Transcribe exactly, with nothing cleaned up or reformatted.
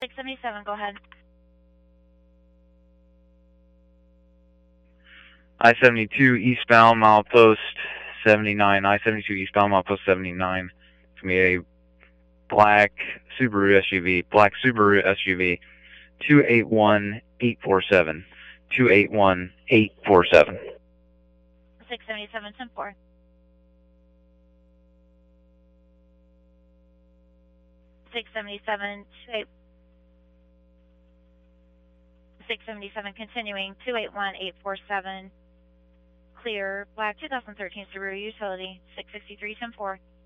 six seventy-seven, go ahead. I seventy-two eastbound, milepost seventy-nine. I seventy-two eastbound, milepost seventy-nine. It's going to be a black Subaru S U V, black Subaru S U V, two eight one eight four seven. two eight one eight four seven. six seventy-seven, ten four. six seventy-seven, two eight. six seventy-seven, continuing, two eight one eight four seven. Clear, black two thousand thirteen Subaru Utility, six sixty-three, ten four.